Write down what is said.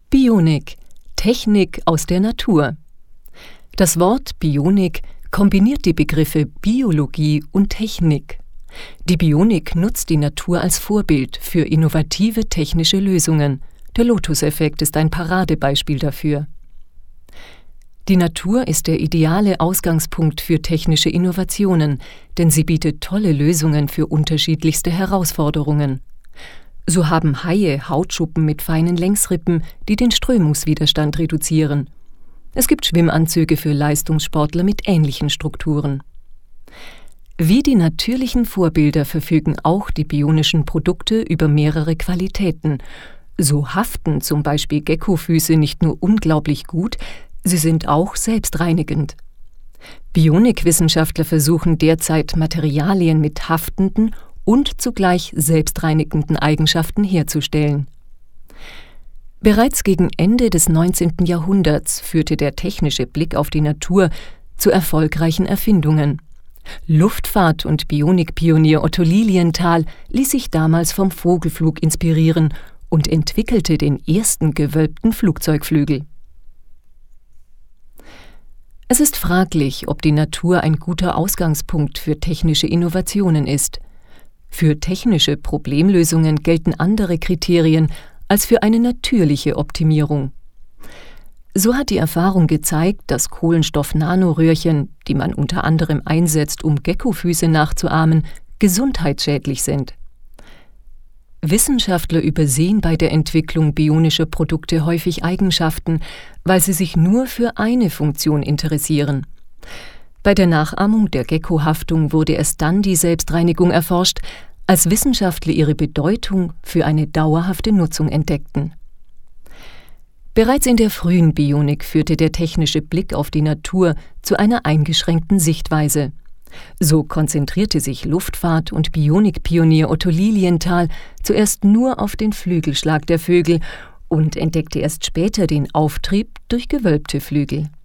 Bionik – Technik aus der Natur. Das Wort Bionik kombiniert die Begriffe Biologie und Technik. Die Bionik nutzt die Natur als Vorbild für innovative technische Lösungen. Der Lotus-Effekt ist ein Paradebeispiel dafür. Die Natur ist der ideale Ausgangspunkt für technische Innovationen, denn sie bietet tolle Lösungen für unterschiedlichste Herausforderungen. So haben Haie Hautschuppen mit feinen Längsrippen, die den Strömungswiderstand reduzieren. Es gibt Schwimmanzüge für Leistungssportler mit ähnlichen Strukturen. Wie die natürlichen Vorbilder verfügen auch die bionischen Produkte über mehrere Qualitäten. So haften zum Beispiel Geckofüße nicht nur unglaublich gut, sie sind auch selbstreinigend. Bionikwissenschaftler versuchen derzeit, Materialien mit haftenden und zugleich selbstreinigenden Eigenschaften herzustellen. Bereits gegen Ende des 19. Jahrhunderts führte der technische Blick auf die Natur zu erfolgreichen Erfindungen. Luftfahrt- und Bionikpionier Otto Lilienthal ließ sich damals vom Vogelflug inspirieren und entwickelte den ersten gewölbten Flugzeugflügel. Es ist fraglich, ob die Natur ein guter Ausgangspunkt für technische Innovationen ist. Für technische Problemlösungen gelten andere Kriterien als für eine natürliche Optimierung. So hat die Erfahrung gezeigt, dass Kohlenstoff-Nanoröhrchen, die man unter anderem einsetzt, um Geckofüße nachzuahmen, gesundheitsschädlich sind. Wissenschaftler übersehen bei der Entwicklung bionischer Produkte häufig Eigenschaften, weil sie sich nur für eine Funktion interessieren. Bei der Nachahmung der Geckohaftung wurde erst dann die Selbstreinigung erforscht, als Wissenschaftler ihre Bedeutung für eine dauerhafte Nutzung entdeckten. Bereits in der frühen Bionik führte der technische Blick auf die Natur zu einer eingeschränkten Sichtweise. So konzentrierte sich Luftfahrt- und Bionikpionier Otto Lilienthal zuerst nur auf den Flügelschlag der Vögel und entdeckte erst später den Auftrieb durch gewölbte Flügel.